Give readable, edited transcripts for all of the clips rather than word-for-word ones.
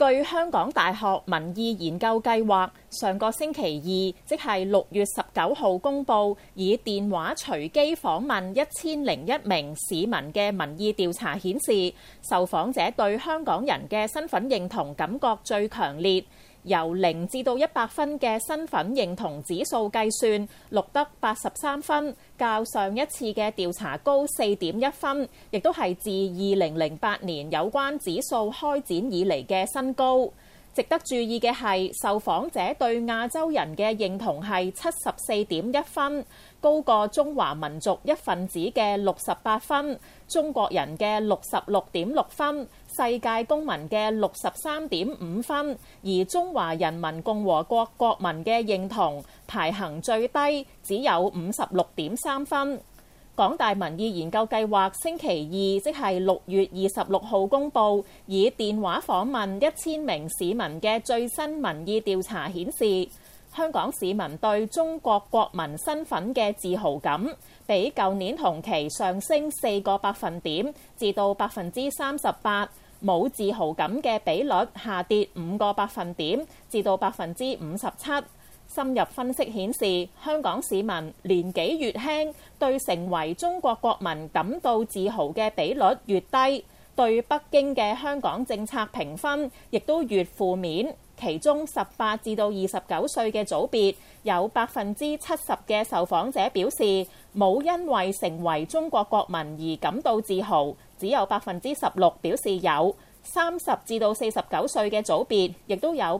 據香港大學民意研究計劃，上個星期二，即係6月19號公佈，以電話隨機訪問1001名市民嘅民意調查顯示，受訪者對香港人嘅身份認同感覺最強烈。由0至到100分嘅身份認同指數計算，錄得83分，較上一次嘅調查高4.1分，亦都係自2008年有關指數開展以嚟嘅新高。值得注意嘅係，受訪者對亞洲人嘅認同係74.1分，高過中華民族一份子嘅68分，中國人嘅66.6分，世界公民嘅63.5分，而中華人民共和國國民嘅認同排行最低，只有56.3分。港大民意研究計劃星期二，即係6月26號公佈，以電話訪問1000名市民嘅最新民意調查顯示，香港市民對中國國民身份嘅自豪感比舊年同期上升4個百分點，至到38%。冇自豪感嘅比率下跌5個百分點，至到57%。深入分析顯示，香港市民年紀越輕，對成為中國國民感到自豪嘅比率越低，對北京嘅香港政策評分亦都越負面。其中18至到29歲嘅組別，有70%嘅受訪者表示冇因為成為中國國民而感到自豪，只有16%表示有。30至到49歲嘅組別，亦都有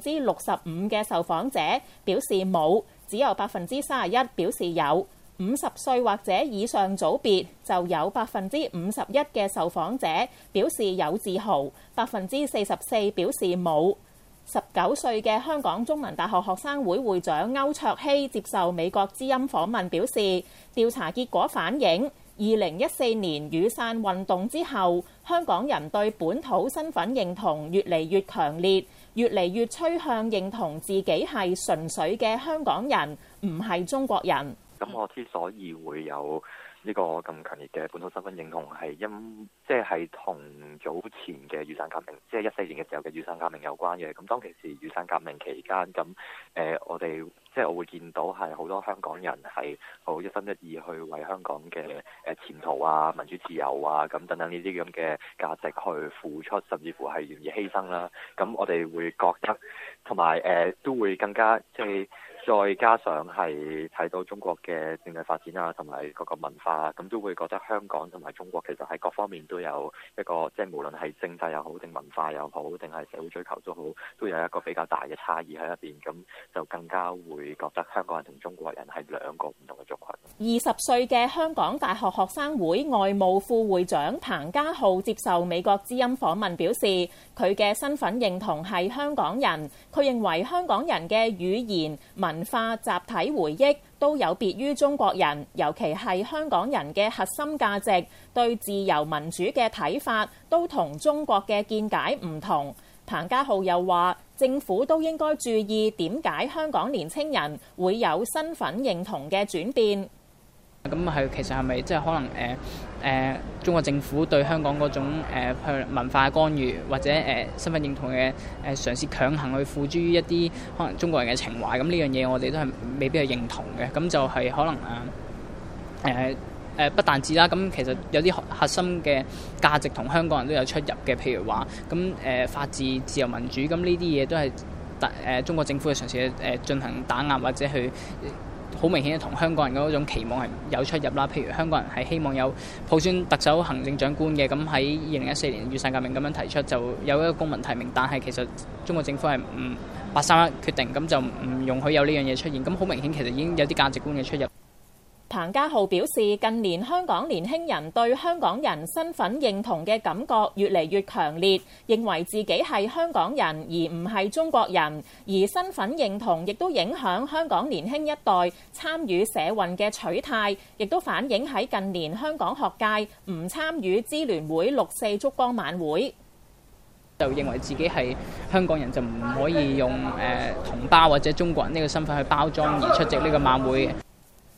65%嘅受訪者表示冇，只有31%表示有。50歲或者以上組別就有51%嘅受訪者表示有自豪，44%表示冇。19歲嘅香港中文大學學生會會長歐卓希接受美國之音訪問表示，調查結果反映2014年雨傘運動之後，香港人對本土身份認同越嚟越強烈，越嚟越趨向認同自己係純粹嘅香港人，唔係中國人。 咁我之所以會有呢個咁強烈嘅本土身份認同，係即係同早前嘅雨傘革命，即係14年嘅時候嘅雨傘革命有關嘅。咁當其時雨傘革命期間，咁我哋即係我會見到係好多香港人係好一心一意去為香港嘅前途啊、民主自由啊咁等等呢啲咁嘅價值去付出，甚至乎係願意犧牲啦。咁我哋會覺得，同埋都會更加即係。再加上係睇到中國嘅政制發展啊，同埋各個文化，咁都會覺得香港同埋中國其實喺各方面都有一個，即係無論係政制又好，定文化又好，定係社會追求都好，都有一個比較大嘅差異喺入邊，咁就更加會覺得香港人同中國人係兩個唔同嘅族群。 20歲嘅香港大學學生會外務副會長彭家浩接受美國之音訪問表示，佢嘅身份認同係香港人，佢認為香港人嘅語言、文化、集體回憶都有別於中國人，尤其係香港人嘅核心價值、對自由民主嘅睇法都同中國嘅見解唔同。彭家浩又話，政府都應該注意點解香港年青人會有身份認同嘅轉變。 咁其實係咪即係可能中國政府對香港嗰種文化干預或者身份認同嘅嘗試強行去付諸於一啲可能中國人嘅情懷，咁呢樣嘢我哋都係未必係認同嘅。咁就係可能不但止啦，咁其實有啲核心嘅價值同香港人都有出入嘅，譬如話咁法治、自由民主，咁呢啲嘢都係中國政府嘅嘗試進行打壓或者去。好明顯同香港人嗰種期望係有出入啦。譬如香港人係希望有普選特首行政長官嘅，咁喺2014年雨傘革命咁樣提出，就有一個公民提名，但係其實中國政府係唔831決定，咁就唔容許有呢樣嘢出現。咁好明顯其實已經有啲價值觀嘅出入。 彭家浩表示，近年香港年輕人對香港人身份認同嘅感覺越嚟越強烈，認為自己係香港人而唔係中國人，而身份認同亦都影響香港年輕一代參與社運嘅取態，亦都反映喺近年香港學界唔參與支聯會6·4燭光晚會。 就認為自己係香港人就唔可以用同胞或者中國人呢個身份去包裝而出席呢個晚會。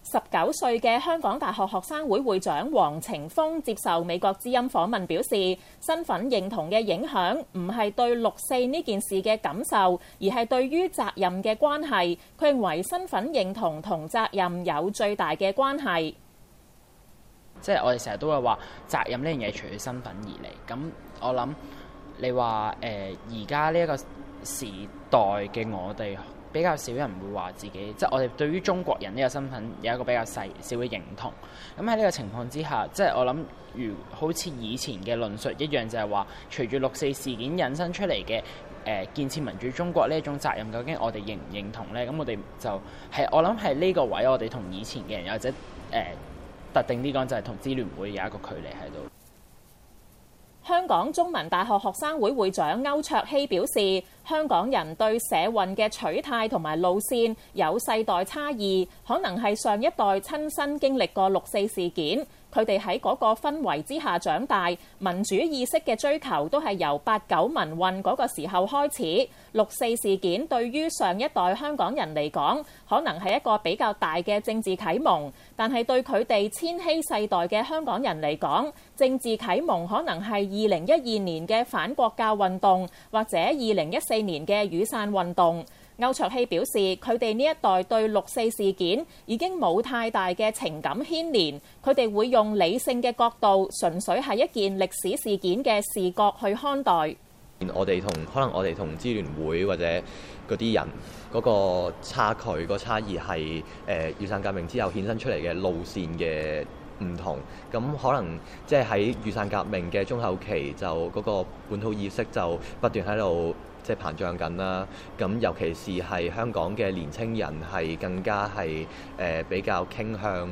19歲嘅香港大學學生會會長黃程鋒接受美國之音訪問表示，身份認同嘅影響唔係對六四呢件事嘅感受，而係對於責任嘅關係。佢認為身份認同同責任有最大嘅關係。 即係我哋成日都會話責任呢樣嘢除咗身份而嚟。咁我諗你話而家呢一個時代嘅我哋，比較少人會話自己，即係我哋對於中國人呢個身份有一個比較細小嘅認同。咁喺呢個情況之下，即係我諗，如好似以前嘅論述一樣，就係話隨住六四事件引申出嚟嘅建設民主中國呢一種責任，究竟我哋認唔認同呢？咁我哋就係我諗係呢個位，我哋同以前嘅人，或者特定啲講，就係同支聯會有一個距離喺度。 香港中文大學學生會會長歐卓希表示，香港人對社運嘅取態同埋路線有世代差異，可能係上一代親身經歷過六四事件，佢哋喺嗰個氛圍之下長大，民主意識嘅追求都係由89民運嗰個時候開始。六四事件對於上一代香港人嚟講，可能係一個比較大嘅政治啟蒙，但係對佢哋千禧世代嘅香港人嚟講，政治啟蒙可能係2012年嘅反國教運動，或者2014年嘅雨傘運動。歐卓希表示，佢哋呢一代對六四事件已經冇太大嘅情感牽連，佢哋會用理性嘅角度，純粹係一件歷史事件嘅視角去看待。 可能我哋同支聯會或者嗰啲人嗰個差距、個差異係雨傘革命之後衍生出嚟嘅路線嘅唔同。咁可能即係喺雨傘革命嘅中後期，就嗰個本土意識就不斷喺度即係膨脹緊啦。咁尤其是係香港嘅年青人係更加係比較傾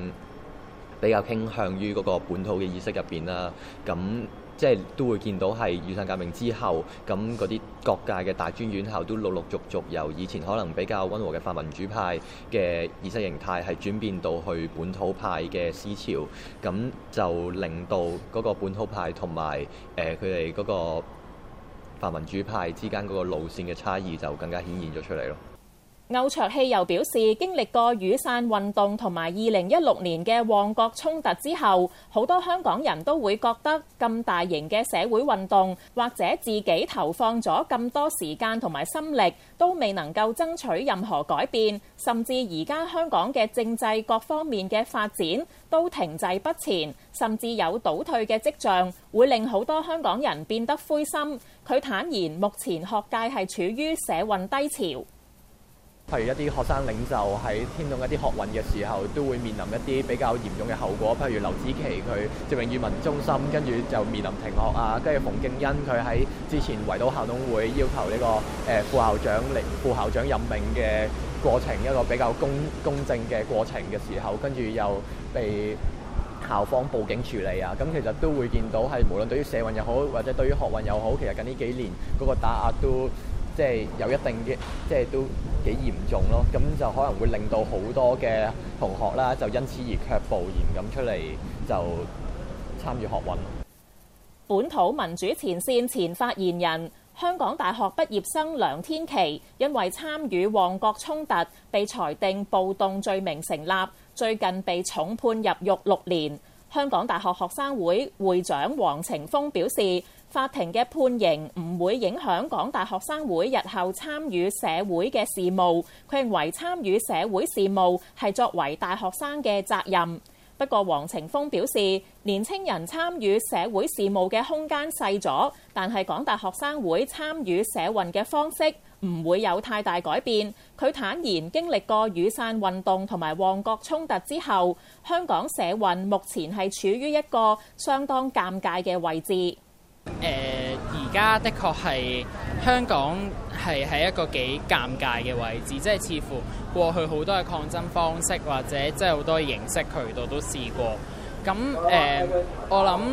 向於嗰個本土嘅意識入邊啦。咁即係都會見到係雨傘革命之後，咁嗰啲各界嘅大專院校都陸陸續續由以前可能比較溫和嘅泛民主派嘅意識形態係轉變到去本土派嘅思潮，咁就令到嗰個本土派同埋佢哋嗰個泛民主派之間嗰個路線嘅差異就更加顯現咗出嚟咯。 歐卓希又表示，經歷過雨傘運動同埋2016年嘅旺角衝突之後，好多香港人都會覺得咁大型嘅社會運動，或者自己投放咗咁多時間同埋心力，都未能夠爭取任何改變，甚至而家香港嘅政制各方面嘅發展都停滯不前，甚至有倒退嘅跡象，會令好多香港人變得灰心。佢坦言，目前學界係處於社運低潮。 譬如一啲學生領袖喺牽動一啲學運嘅時候，都會面臨一啲比較嚴重嘅後果。譬如劉子琪佢直榮語文中心，跟住就面臨停學啊。跟住馮敬恩佢喺之前圍堵校董會要求呢個副校長任命嘅過程，一個比較公正嘅過程嘅時候，跟住又被校方報警處理啊。咁其實都會見到係無論對於社運又好，或者對於學運又好，其實近呢幾年嗰個打壓都即係有一定嘅，即係都幾嚴重咯。咁就可能會令到好多嘅同學啦，就因此而卻步，然咁出嚟就參與學運。 本土民主前線前發言人、香港大學畢業生梁天琦，因為參與旺角衝突，被裁定暴動罪名成立，最近被重判入獄6年。香港大學學生會會長黃程鋒表示，法庭嘅判刑唔會影響港大學生會日後參與社會嘅事務。佢認為參與社會事務係作為大學生嘅責任。不過黃程鋒表示，年青人參與社會事務嘅空間細咗，但係港大學生會參與社運嘅方式唔會有太大改變。佢坦言，經歷過雨傘運動同埋旺角衝突之後，香港社運目前係處於一個相當尷尬嘅位置。 而家的確係香港係喺一個幾尷尬嘅位置，即係似乎過去好多嘅抗爭方式或者即係好多形式渠道都試過。咁我諗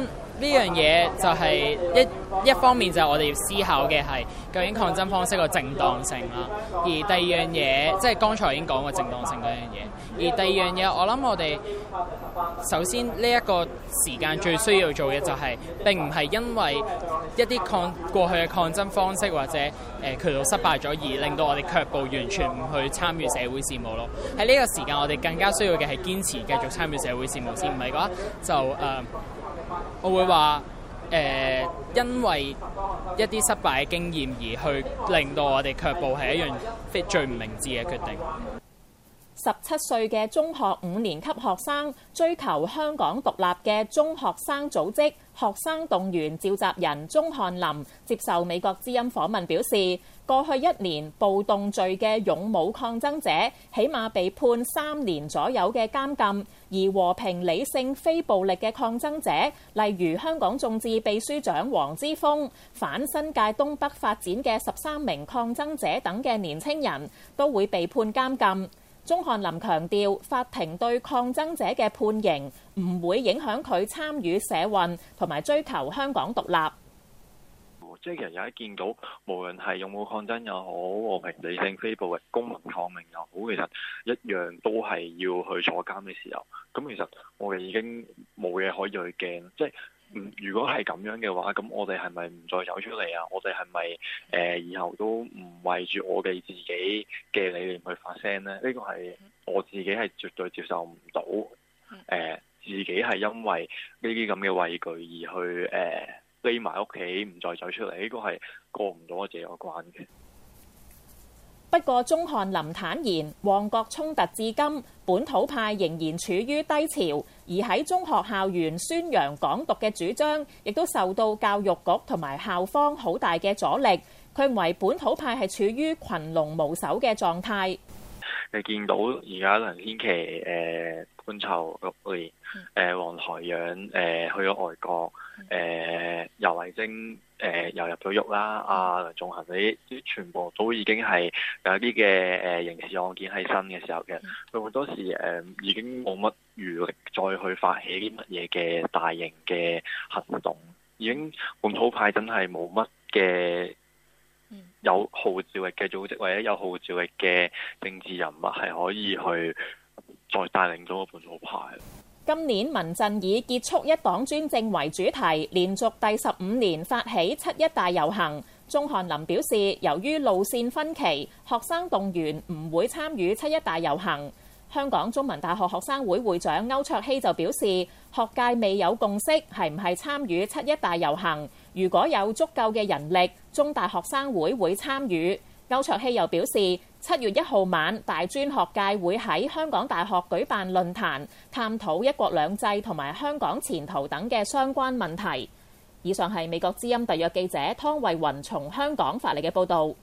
樣嘢就係一方面就係我哋要思考嘅係究竟抗爭方式個正當性啦，而第二樣嘢即係剛才已經講過正當性嗰樣嘢，而第二樣嘢我諗我哋首先呢一個時間最需要做嘅就係並唔係因為一啲過去嘅抗爭方式或者渠道失敗咗而令到我哋卻步，完全唔去參與社會事務咯。喺呢個時間我哋更加需要嘅係堅持繼續參與社會事務先，唔係嘅話就我會話因為一啲失敗嘅經驗而去令到我哋卻步係一樣最唔明智嘅決定。 17歲嘅中學5年級學生追求香港獨立嘅中學生組織學生動員召集人鍾翰林接受美國之音訪問表示，過去1年暴動罪嘅勇武抗爭者起碼被判3年左右嘅監禁，而和平理性非暴力嘅抗爭者，例如香港眾志秘書長黃之鋒、反新界東北發展嘅13名抗爭者等嘅年輕人都會被判監禁。鍾翰林強調，法庭對抗爭者嘅判刑唔會影響佢參與社運同埋追求香港獨立。 即係其實有一見到，無論係勇武抗爭又好，和平理性非暴力公民抗命又好，其實一樣都係要去坐監嘅時候。咁其實我哋已經冇嘢可以去驚，即係如果係咁樣嘅話，咁我哋係咪唔再走出嚟啊？我哋係咪以後都唔為住我哋自己嘅理念去發聲呢？呢個係我自己係絕對接受唔到。自己係因為呢啲咁嘅畏懼而去匿埋屋企唔再走出嚟，呢個係過唔到我自己個關嘅。 不過鍾翰林坦言，旺角衝突至今，本土派仍然處於低潮，而喺中學校園宣揚港獨嘅主張，亦都受到教育局同埋校方好大嘅阻力。佢認為本土派係處於群龍無首嘅狀態。 你見到而家梁天琦、潘籌6年、黃台仰去咗外國，游蕙禎又入咗獄啦，梁頌恆呢啲全部都已經係有啲嘅刑事案件喺身嘅時候嘅，佢好多時已經冇乜餘力再去發起啲乜嘢嘅大型嘅行動，已經本土派真係冇乜嘅有號召力嘅組織或者有號召力嘅政治人物係可以去再帶領到個本土派。 今年民陣以結束一黨專政為主題，連續第15年發起7·1大遊行。鍾翰林表示，由於路線分歧，學生動員唔會參與7·1大遊行。香港中文大學學生會會長歐卓希就表示，學界未有共識係唔係參與7·1大遊行。如果有足夠嘅人力，中大學生會會參與。歐卓希又表示，7月1號晚，大專學界會喺香港大學舉辦論壇，探討一國兩制同埋香港前途等嘅相關問題。以上係美國之音特約記者湯慧雲從香港發嚟嘅報導。